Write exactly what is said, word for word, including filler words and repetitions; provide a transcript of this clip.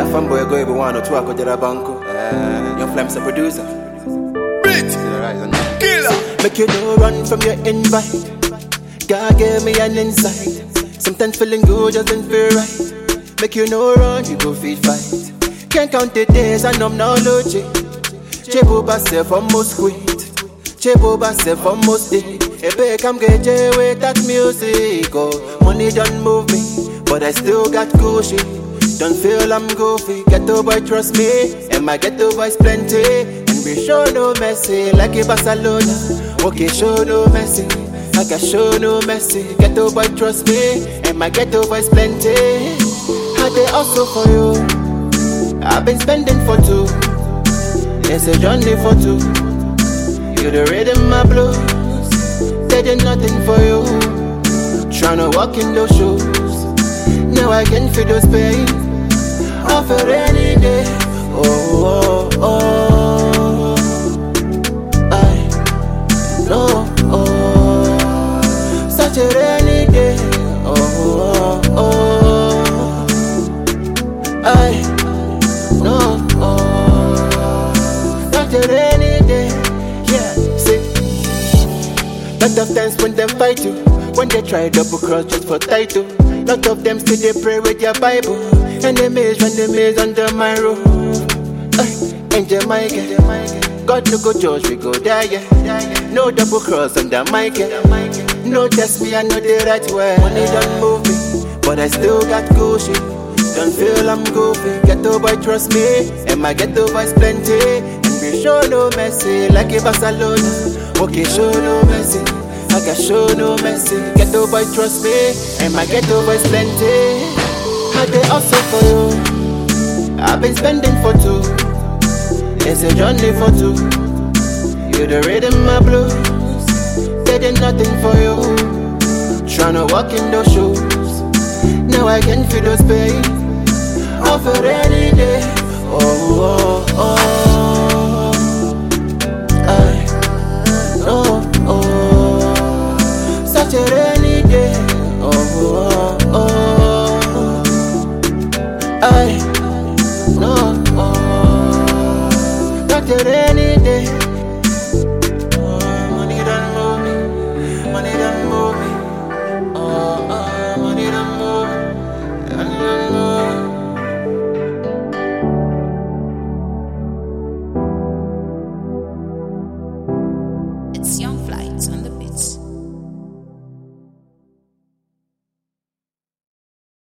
Yeah, fanboy go every one or two ako jara banko. Uh, young Flame's a producer. Beat Killer. Make you no run from your invite. God gave me an insight. Sometimes feeling good just don't feel right. Make you no run, you go feed fight. Can't count the days and I'm not logic. Chebo myself almost quit. Chebo myself almost dead. Ebe come get J with that music. Oh, money don't move me, but I still got cushy. Don't feel I'm goofy. Ghetto boy trust me, and my ghetto boys plenty. And we show no mercy like a Barcelona. Okay, show no mercy. I can show no mercy. Ghetto boy trust me, and my ghetto boys plenty. How they also for you? I've been spending for two. It's a journey for two. You the rhythm my blues. They did nothing for you. Tryna walk in those shoes. Now I can feel those pain. Off a rainy day. Oh, oh, oh. I know. Oh, such a rainy day. Oh, oh, oh. I know. Oh, such a rainy day. Yeah, see. Lot of times when them fight you, when they try double cross just for title. Lot of them still they pray with your Bible. Enemies when they maze under my roof. Uh, Angel Michael, God no go judge, we go die, yeah. No double cross under Michael. No test me, I know the right way. Money don't move me, but I still got cushy. Don't feel I'm goofy. Ghetto boy trust me, and my ghetto boys plenty. And we show no mercy like a Barcelona. Okay, show no mercy. I can show no mercy. Ghetto boy trust me, and my ghetto boys plenty. How they also for you? I've been spending for two. It's a journey for two. You the rhythm my blues. They did nothing for you. Tryna walk in those shoes. Now I can feel those pain. Off a rainy day. Oh, oh, oh. I know. Oh, such a rainy day. Oh, oh, oh. I know. Oh, such a rainy day. Oh, money don't move me. Money don't move me. Oh, oh, money don't move me. Money don't move me. It's young.